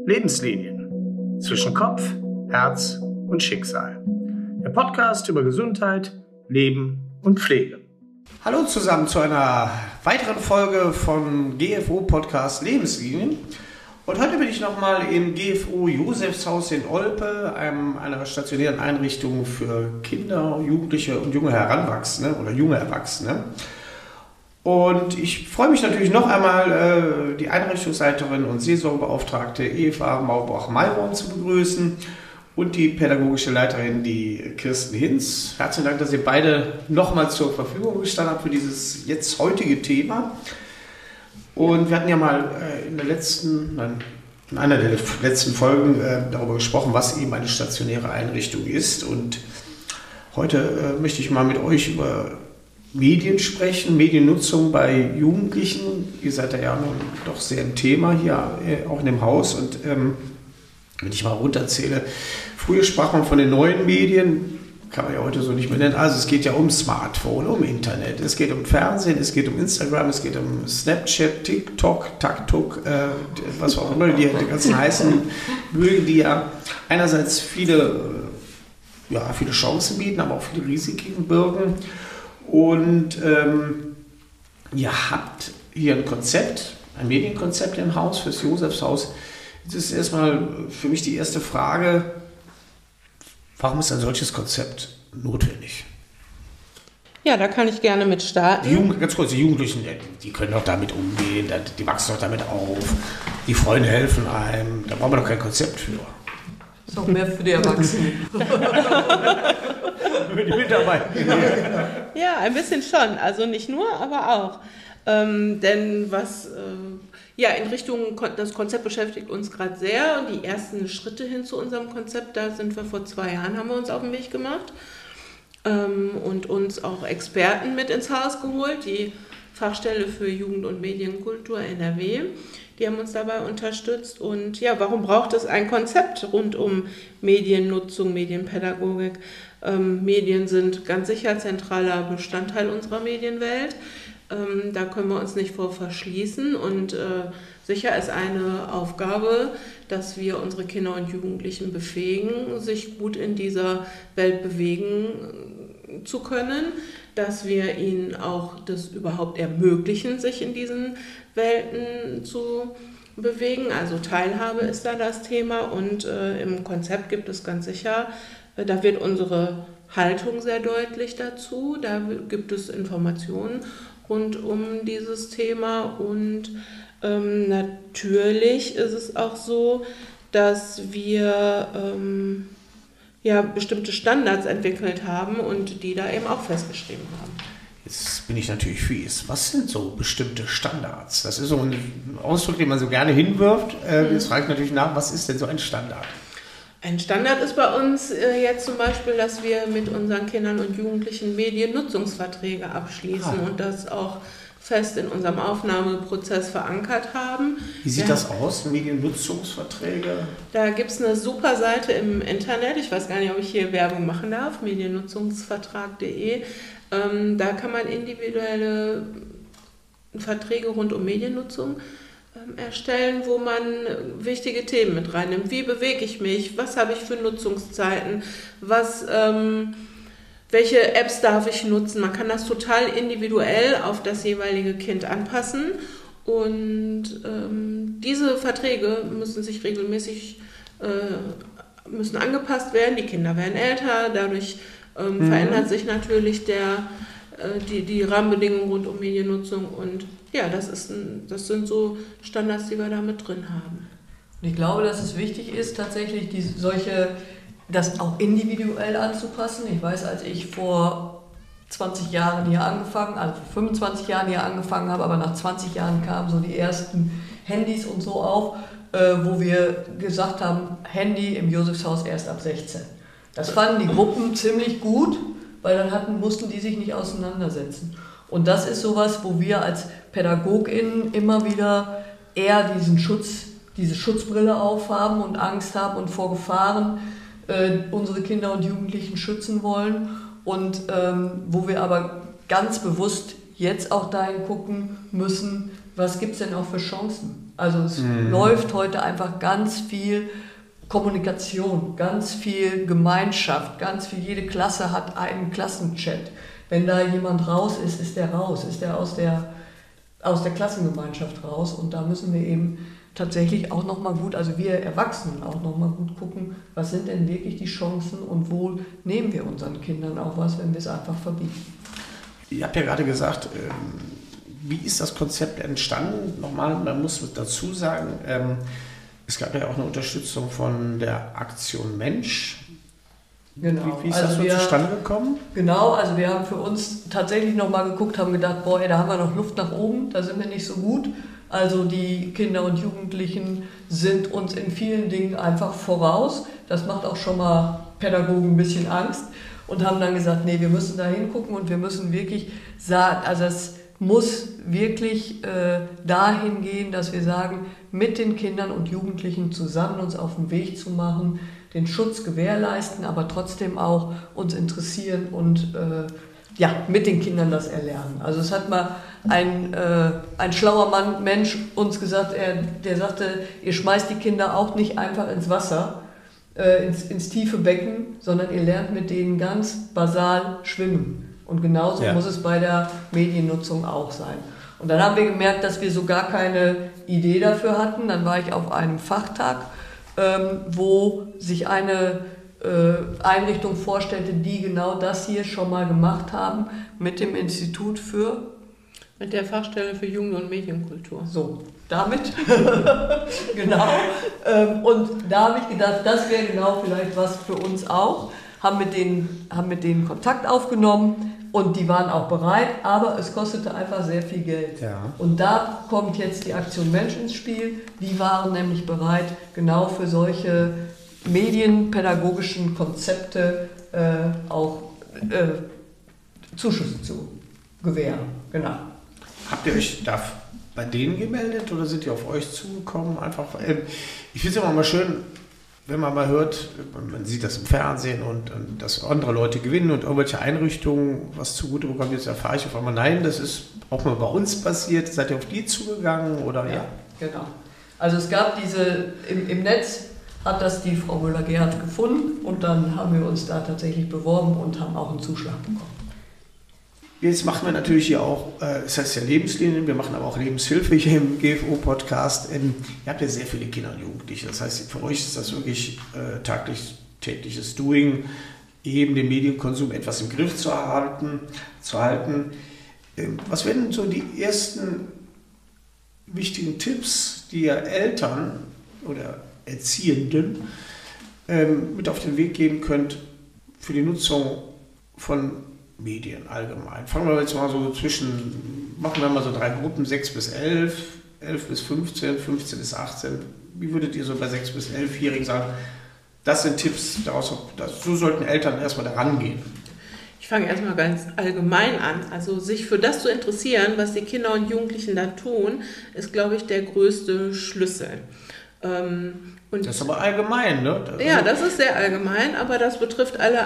Lebenslinien zwischen Kopf, Herz und Schicksal. Der Podcast über Gesundheit, Leben und Pflege. Hallo zusammen zu einer weiteren Folge von GFO Podcast Lebenslinien. Und heute bin ich nochmal im GFO Josefshaus in Olpe, einer stationären Einrichtung für Kinder, Jugendliche und junge Heranwachsende oder junge Erwachsene. Und ich freue mich natürlich noch einmal, die Einrichtungsleiterin und Seelsorgebeauftragte Eva Maubach-Mayborn zu begrüßen und die pädagogische Leiterin, die Kirsten Hinz. Herzlichen Dank, dass ihr beide nochmal zur Verfügung gestanden habt für dieses jetzt heutige Thema. Und wir hatten ja mal in einer der letzten Folgen darüber gesprochen, was eben eine stationäre Einrichtung ist. Und heute möchte ich mal mit euch über Medien sprechen, Mediennutzung bei Jugendlichen. Ihr seid ja nun doch sehr im Thema hier, auch in dem Haus. Und wenn ich mal runterzähle, früher sprach man von den neuen Medien, kann man ja heute so nicht mehr nennen. Also es geht ja um Smartphone, um Internet, es geht um Fernsehen, es geht um Instagram, es geht um Snapchat, TikTok, TakTok, was auch immer die ganzen heißen mögen, die ja einerseits viele Chancen bieten, aber auch viele Risiken birgen. Und ihr habt hier ein Konzept, ein Medienkonzept im Haus fürs Josefshaus. Jetzt ist erstmal für mich die erste Frage, warum ist ein solches Konzept notwendig? Ja, da kann ich gerne mit starten. Ganz kurz, die Jugendlichen, die können doch damit umgehen, die wachsen doch damit auf, die Freunde helfen einem, da brauchen wir doch kein Konzept für. Das ist auch mehr für die Erwachsenen. Für die Mitarbeiter. Ja, ein bisschen schon, also nicht nur, aber auch. Denn in Richtung, das Konzept beschäftigt uns gerade sehr und die ersten Schritte hin zu unserem Konzept, da sind wir vor 2 Jahren, haben wir uns auf den Weg gemacht und uns auch Experten mit ins Haus geholt, die Fachstelle für Jugend- und Medienkultur NRW, die haben uns dabei unterstützt. Und ja, warum braucht es ein Konzept rund um Mediennutzung, Medienpädagogik? Medien sind ganz sicher zentraler Bestandteil unserer Medienwelt. Da können wir uns nicht vor verschließen und sicher ist eine Aufgabe, dass wir unsere Kinder und Jugendlichen befähigen, sich gut in dieser Welt bewegen zu können, dass wir ihnen auch das überhaupt ermöglichen, sich in diesen Welten zu bewegen. Also Teilhabe ist da das Thema und im Konzept gibt es ganz sicher, da wird unsere Haltung sehr deutlich dazu, da gibt es Informationen rund um dieses Thema und natürlich ist es auch so, dass wir bestimmte Standards entwickelt haben und die da eben auch festgeschrieben haben. Jetzt bin ich natürlich fies. Was sind so bestimmte Standards? Das ist so ein Ausdruck, den man so gerne hinwirft. Jetzt frage ich natürlich nach, was ist denn so ein Standard? Ein Standard ist bei uns jetzt zum Beispiel, dass wir mit unseren Kindern und Jugendlichen Mediennutzungsverträge abschließen und das auch fest in unserem Aufnahmeprozess verankert haben. Wie sieht das aus, Mediennutzungsverträge? Da gibt es eine super Seite im Internet, ich weiß gar nicht, ob ich hier Werbung machen darf, mediennutzungsvertrag.de. Da kann man individuelle Verträge rund um Mediennutzung erstellen, wo man wichtige Themen mit reinnimmt. Wie bewege ich mich? Was habe ich für Nutzungszeiten? Welche Apps darf ich nutzen? Man kann das total individuell auf das jeweilige Kind anpassen und diese Verträge müssen sich regelmäßig müssen angepasst werden. Die Kinder werden älter, dadurch verändert sich natürlich die Rahmenbedingungen rund um Mediennutzung und ja, das sind so Standards, die wir da mit drin haben. Und ich glaube, dass es wichtig ist, tatsächlich das auch individuell anzupassen. Ich weiß, als ich vor 20 Jahren hier angefangen, also 25 Jahren hier angefangen habe, aber nach 20 Jahren kamen so die ersten Handys und so auf, wo wir gesagt haben, Handy im Josefshaus erst ab 16. Das fanden die Gruppen ziemlich gut, weil dann mussten die sich nicht auseinandersetzen. Und das ist sowas, wo wir als PädagogInnen immer wieder eher diese Schutzbrille aufhaben und Angst haben und vor Gefahren unsere Kinder und Jugendlichen schützen wollen und wo wir aber ganz bewusst jetzt auch dahin gucken müssen, was gibt es denn auch für Chancen? Also es läuft heute einfach ganz viel Kommunikation, ganz viel Gemeinschaft, ganz viel, jede Klasse hat einen Klassenchat. Wenn da jemand raus ist, ist der raus, ist der aus der Klassengemeinschaft raus. Und da müssen wir eben tatsächlich auch nochmal gut, also wir Erwachsenen auch nochmal gut gucken, was sind denn wirklich die Chancen und wo nehmen wir unseren Kindern auch was, wenn wir es einfach verbieten. Ihr habt ja gerade gesagt, wie ist das Konzept entstanden? Nochmal, man muss dazu sagen, es gab ja auch eine Unterstützung von der Aktion Mensch. Genau. Wie ist das so zustande gekommen? Genau, also wir haben für uns tatsächlich nochmal geguckt, haben gedacht, boah, da haben wir noch Luft nach oben, da sind wir nicht so gut. Also die Kinder und Jugendlichen sind uns in vielen Dingen einfach voraus. Das macht auch schon mal Pädagogen ein bisschen Angst und haben dann gesagt, nee, wir müssen da hingucken und wir müssen wirklich sagen, also es muss wirklich dahin gehen, dass wir sagen, mit den Kindern und Jugendlichen zusammen uns auf den Weg zu machen, den Schutz gewährleisten, aber trotzdem auch uns interessieren und mit den Kindern das erlernen. Also es hat mal ein schlauer Mensch uns gesagt, der sagte, ihr schmeißt die Kinder auch nicht einfach ins Wasser, ins tiefe Becken, sondern ihr lernt mit denen ganz basal schwimmen. Und genauso muss es bei der Mediennutzung auch sein. Und dann haben wir gemerkt, dass wir so gar keine Idee dafür hatten. Dann war ich auf einem Fachtag, wo sich eine Einrichtung vorstellte, die genau das hier schon mal gemacht haben mit dem Institut für... Mit der Fachstelle für Jugend- und Medienkultur. So, damit. Genau. Und da habe ich gedacht, das wäre genau vielleicht was für uns auch. Haben mit denen Kontakt aufgenommen und die waren auch bereit, aber es kostete einfach sehr viel Geld. Ja. Und da kommt jetzt die Aktion Mensch ins Spiel. Die waren nämlich bereit, genau für solche medienpädagogischen Konzepte auch Zuschüsse zu gewähren. Genau. Habt ihr euch da bei denen gemeldet oder sind die auf euch zugekommen? Einfach, ich finde es immer mal schön, wenn man mal hört, man sieht das im Fernsehen und dass andere Leute gewinnen und irgendwelche Einrichtungen was zugute bekommen, jetzt erfahre ich auf einmal, nein, das ist auch mal bei uns passiert. Seid ihr auf die zugegangen? Oder? Ja, genau. Also es gab im Netz hat das die Frau Müller-Gerhardt gefunden und dann haben wir uns da tatsächlich beworben und haben auch einen Zuschlag bekommen. Jetzt machen wir natürlich hier auch, das heißt ja Lebenslinien, wir machen aber auch Lebenshilfe hier im GFO-Podcast. Ihr habt ja sehr viele Kinder und Jugendliche, das heißt, für euch ist das wirklich tägliches Doing, eben den Medienkonsum etwas im Griff zu halten. Was wären so die ersten wichtigen Tipps, die ihr Eltern oder Erziehenden mit auf den Weg geben könnt für die Nutzung von Medien allgemein? Fangen wir jetzt mal so machen wir mal so 3 Gruppen, 6 bis 11, 11 bis 15, 15 bis 18. Wie würdet ihr so bei 6 bis 11-Jährigen sagen, das sind Tipps, so sollten Eltern erstmal da rangehen? Ich fange erstmal ganz allgemein an. Also sich für das zu interessieren, was die Kinder und Jugendlichen da tun, ist, glaube ich, der größte Schlüssel. Und das ist aber allgemein, ne? Ja, das ist sehr allgemein, aber das betrifft alle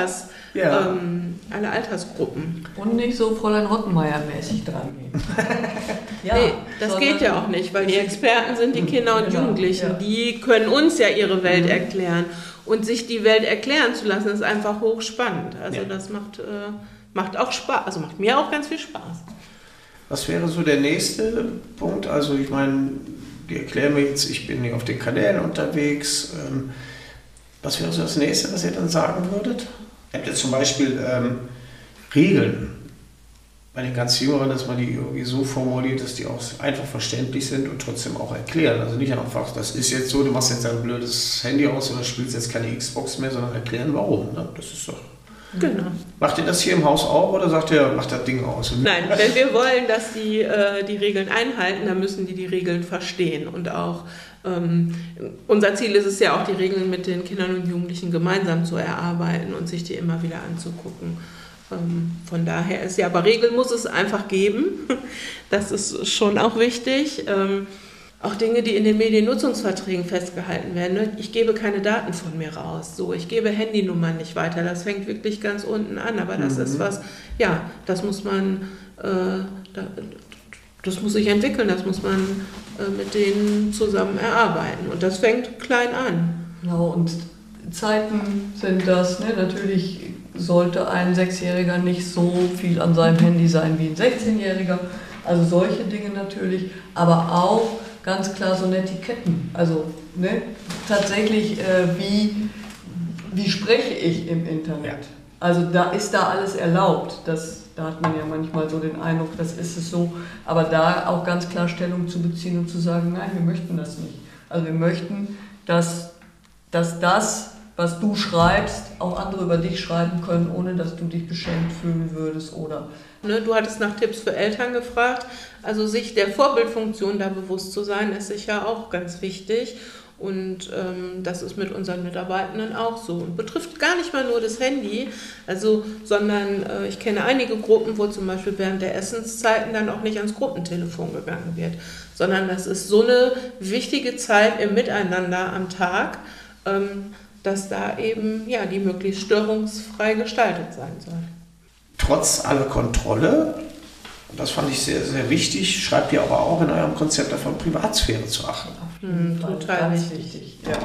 Altersgruppen. Und nicht so Fräulein Rottenmeier-mäßig dran gehen. Nee, das geht ja auch nicht, weil die Experten sind die Kinder und Jugendlichen. Ja. Die können uns ja ihre Welt erklären. Und sich die Welt erklären zu lassen, ist einfach hochspannend. Also das macht auch Spaß, also macht mir auch ganz viel Spaß. Was wäre so der nächste Punkt? Also ich meine, die erklären mir jetzt, ich bin hier auf den Kanälen unterwegs. Was wäre so das nächste, was ihr dann sagen würdet? Ihr habt jetzt zum Beispiel Regeln bei den ganz Jüngeren, dass man die irgendwie so formuliert, dass die auch einfach verständlich sind und trotzdem auch erklären. Also nicht einfach, das ist jetzt so, du machst jetzt ein blödes Handy aus oder spielst jetzt keine Xbox mehr, sondern erklären, warum. Ne? Das ist doch... Genau. Macht ihr das hier im Haus auch oder sagt ihr, macht das Ding aus? Nein, wenn wir wollen, dass die Regeln einhalten, dann müssen die Regeln verstehen. Und auch unser Ziel ist es ja auch, die Regeln mit den Kindern und Jugendlichen gemeinsam zu erarbeiten und sich die immer wieder anzugucken. Von daher ist ja, aber Regeln muss es einfach geben. Das ist schon auch wichtig. Auch Dinge, die in den Mediennutzungsverträgen festgehalten werden. Ich gebe keine Daten von mir raus. So, ich gebe Handynummern nicht weiter. Das fängt wirklich ganz unten an. Aber das ist was, ja, das muss man, das muss sich entwickeln. Das muss man mit denen zusammen erarbeiten. Und das fängt klein an. Genau, und Zeiten sind das. Ne? Natürlich sollte ein 6-Jähriger nicht so viel an seinem Handy sein wie ein 16-Jähriger. Also solche Dinge natürlich, aber auch ganz klar so Etiketten. Also ne? Tatsächlich, wie spreche ich im Internet? Ja. Also da ist da alles erlaubt. Da hat man ja manchmal so den Eindruck, das ist es so. Aber da auch ganz klar Stellung zu beziehen und zu sagen, nein, wir möchten das nicht. Also wir möchten, dass das, was du schreibst, auch andere über dich schreiben können, ohne dass du dich beschämt fühlen würdest oder... Du hattest nach Tipps für Eltern gefragt. Also sich der Vorbildfunktion da bewusst zu sein, ist sicher auch ganz wichtig. Und das ist mit unseren Mitarbeitenden auch so. Und betrifft gar nicht mal nur das Handy, sondern ich kenne einige Gruppen, wo zum Beispiel während der Essenszeiten dann auch nicht ans Gruppentelefon gegangen wird, sondern das ist so eine wichtige Zeit im Miteinander am Tag, dass da eben die möglichst störungsfrei gestaltet sein soll. Trotz aller Kontrolle, das fand ich sehr, sehr wichtig, schreibt ihr aber auch in eurem Konzept davon, Privatsphäre zu achten. Total wichtig. Ja.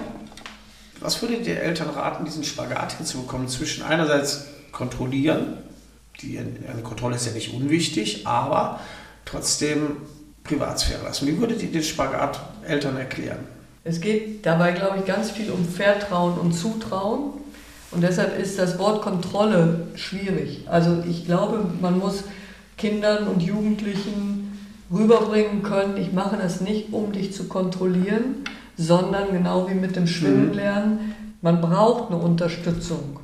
Was würdet ihr Eltern raten, diesen Spagat hinzubekommen zwischen einerseits kontrollieren, eine Kontrolle ist ja nicht unwichtig, aber trotzdem Privatsphäre lassen. Wie würdet ihr den Spagat Eltern erklären? Es geht dabei, glaube ich, ganz viel um Vertrauen und Zutrauen. Und deshalb ist das Wort Kontrolle schwierig. Also ich glaube, man muss Kindern und Jugendlichen rüberbringen können, ich mache das nicht, um dich zu kontrollieren, sondern genau wie mit dem Schwimmen lernen, man braucht eine Unterstützung,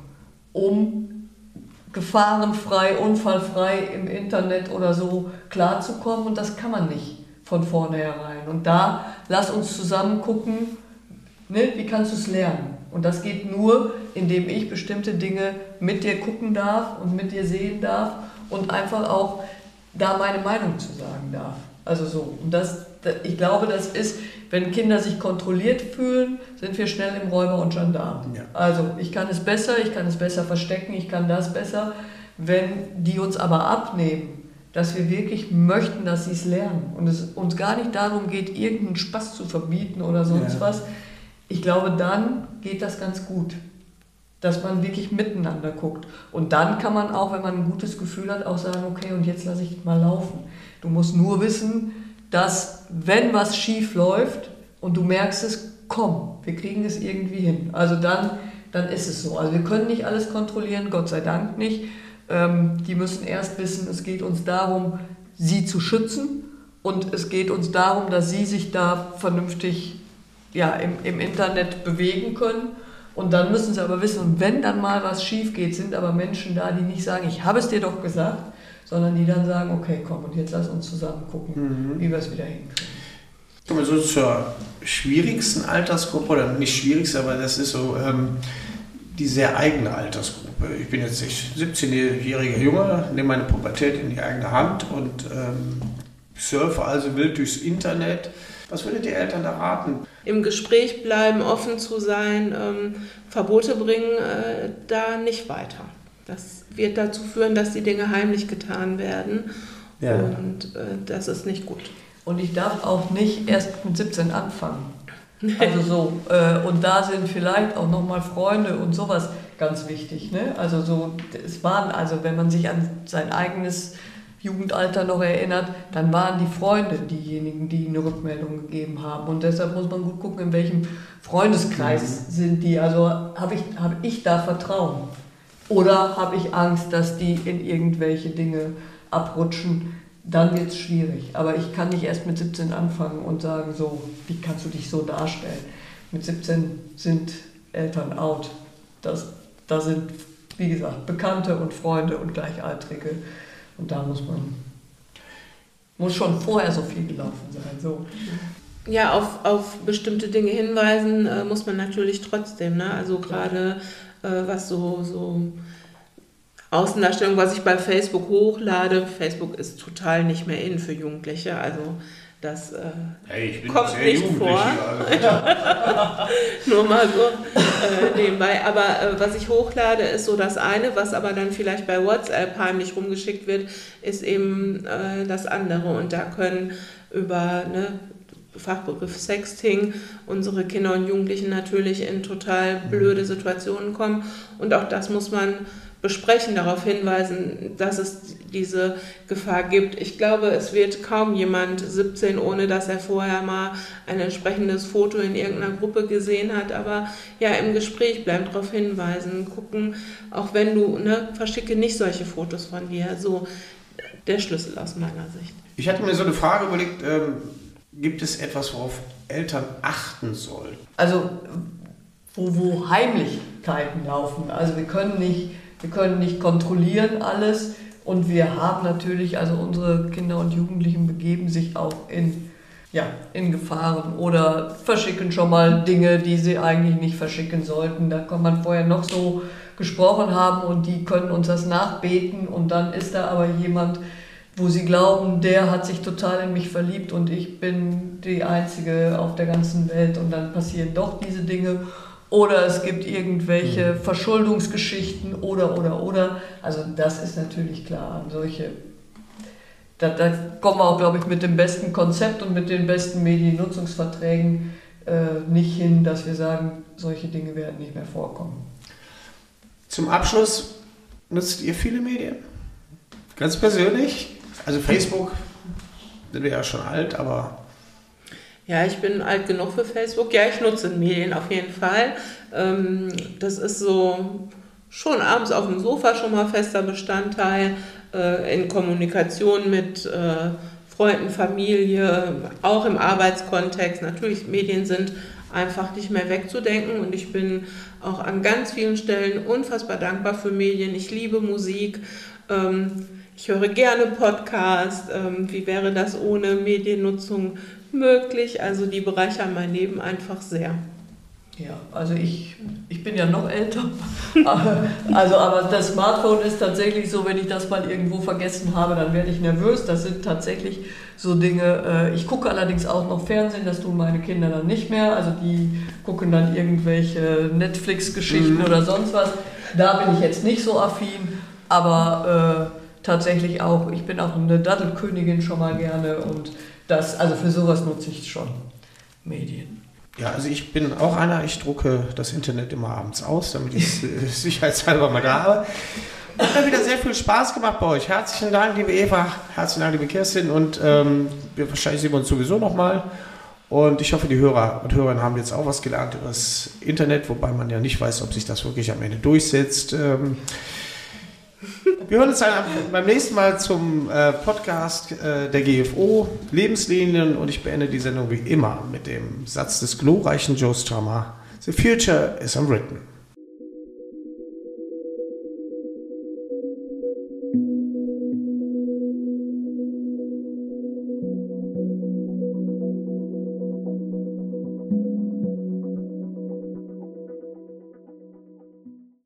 um gefahrenfrei, unfallfrei im Internet oder so klarzukommen, und das kann man nicht von vornherein. Und da lass uns zusammen gucken, ne, wie kannst du es lernen? Und das geht nur, indem ich bestimmte Dinge mit dir gucken darf und mit dir sehen darf und einfach auch da meine Meinung zu sagen darf. Also so. Und ich glaube, das ist, wenn Kinder sich kontrolliert fühlen, sind wir schnell im Räuber und Gendarm. Ja. Also ich kann es besser verstecken, ich kann das besser. Wenn die uns aber abnehmen, dass wir wirklich möchten, dass sie es lernen und es uns gar nicht darum geht, irgendeinen Spaß zu verbieten oder sonst was, ich glaube, dann geht das ganz gut, dass man wirklich miteinander guckt. Und dann kann man auch, wenn man ein gutes Gefühl hat, auch sagen, okay, und jetzt lasse ich mal laufen. Du musst nur wissen, dass wenn was schief läuft und du merkst es, komm, wir kriegen es irgendwie hin. Also dann ist es so. Also wir können nicht alles kontrollieren, Gott sei Dank nicht. Die müssen erst wissen, es geht uns darum, sie zu schützen, und es geht uns darum, dass sie sich da vernünftig im Internet bewegen können. Und dann müssen sie aber wissen, und wenn dann mal was schief geht, sind aber Menschen da, die nicht sagen, ich habe es dir doch gesagt, sondern die dann sagen, okay, komm, und jetzt lass uns zusammen gucken, wie wir es wieder hinkriegen. Kommen wir so zur schwierigsten Altersgruppe, oder nicht schwierigste, aber das ist so die sehr eigene Altersgruppe. Ich bin jetzt 17-jähriger Junge, nehme meine Pubertät in die eigene Hand und surfe also wild durchs Internet. Was würdet ihr Eltern da raten? Im Gespräch bleiben, offen zu sein, Verbote bringen da nicht weiter. Das wird dazu führen, dass die Dinge heimlich getan werden, und das ist nicht gut. Und ich darf auch nicht erst mit 17 anfangen. Also so, und da sind vielleicht auch nochmal Freunde und sowas ganz wichtig. Ne? Also so, wenn man sich an sein eigenes Jugendalter noch erinnert, dann waren die Freunde diejenigen, die eine Rückmeldung gegeben haben. Und deshalb muss man gut gucken, in welchem Freundeskreis sind die. Also habe ich da Vertrauen? Oder habe ich Angst, dass die in irgendwelche Dinge abrutschen? Dann wird es schwierig. Aber ich kann nicht erst mit 17 anfangen und sagen, so, wie kannst du dich so darstellen? Mit 17 sind Eltern out. Da sind, wie gesagt, Bekannte und Freunde und Gleichaltrige. Und da muss schon vorher so viel gelaufen sein. So. Ja, auf bestimmte Dinge hinweisen muss man natürlich trotzdem. Ne? Also gerade was so Außendarstellung, was ich bei Facebook hochlade. Facebook ist total nicht mehr in für Jugendliche. Also das kommt nicht vor. Nur mal so nebenbei. Aber was ich hochlade, ist so das eine, was aber dann vielleicht bei WhatsApp heimlich rumgeschickt wird, ist eben das andere. Und da können über Fachbegriff Sexting unsere Kinder und Jugendlichen natürlich in total blöde Situationen kommen. Und auch das muss man besprechen, darauf hinweisen, dass es diese Gefahr gibt. Ich glaube, es wird kaum jemand 17, ohne dass er vorher mal ein entsprechendes Foto in irgendeiner Gruppe gesehen hat, aber ja, im Gespräch bleiben, darauf hinweisen, gucken, auch wenn du, verschicke nicht solche Fotos von dir, so der Schlüssel aus meiner Sicht. Ich hatte mir so eine Frage überlegt, gibt es etwas, worauf Eltern achten sollen? Also, wo Heimlichkeiten laufen, also wir können nicht kontrollieren alles und wir haben natürlich, also unsere Kinder und Jugendlichen begeben sich auch in Gefahren oder verschicken schon mal Dinge, die sie eigentlich nicht verschicken sollten. Da kann man vorher noch so gesprochen haben und die können uns das nachbeten und dann ist da aber jemand, wo sie glauben, der hat sich total in mich verliebt und ich bin die Einzige auf der ganzen Welt und dann passieren doch diese Dinge. Oder es gibt irgendwelche Verschuldungsgeschichten oder. Also das ist natürlich klar. Da kommen wir auch, glaube ich, mit dem besten Konzept und mit den besten Mediennutzungsverträgen nicht hin, dass wir sagen, solche Dinge werden nicht mehr vorkommen. Zum Abschluss, nutzt ihr viele Medien? Ganz persönlich? Also Facebook, sind wir ja schon alt, aber... Ja, ich bin alt genug für Facebook. Ja, ich nutze Medien auf jeden Fall. Das ist so schon abends auf dem Sofa schon mal fester Bestandteil in Kommunikation mit Freunden, Familie, auch im Arbeitskontext. Natürlich, Medien sind einfach nicht mehr wegzudenken und ich bin auch an ganz vielen Stellen unfassbar dankbar für Medien. Ich liebe Musik. Ich höre gerne Podcasts. Wie wäre das ohne Mediennutzung möglich? Also die bereichern mein Leben einfach sehr. Ja, also ich bin ja noch älter, aber das Smartphone ist tatsächlich so, wenn ich das mal irgendwo vergessen habe, dann werde ich nervös. Das sind tatsächlich so Dinge, ich gucke allerdings auch noch Fernsehen, das tun meine Kinder dann nicht mehr, also die gucken dann irgendwelche Netflix-Geschichten oder sonst was. Da bin ich jetzt nicht so affin, aber tatsächlich auch, ich bin auch eine Dattelkönigin schon mal gerne und also für sowas nutze ich schon Medien. Ja, also ich bin auch einer, ich drucke das Internet immer abends aus, damit ich es sicherheitshalber mal da habe. Hat mir wieder sehr viel Spaß gemacht bei euch. Herzlichen Dank, liebe Eva, herzlichen Dank, liebe Kerstin und wahrscheinlich sehen wir uns sowieso nochmal. Und ich hoffe, die Hörer und Hörerinnen haben jetzt auch was gelernt über das Internet, wobei man ja nicht weiß, ob sich das wirklich am Ende durchsetzt. Wir hören uns dann beim nächsten Mal zum Podcast der GFO, Lebenslinien, und ich beende die Sendung wie immer mit dem Satz des glorreichen Joe Strummer: The future is unwritten.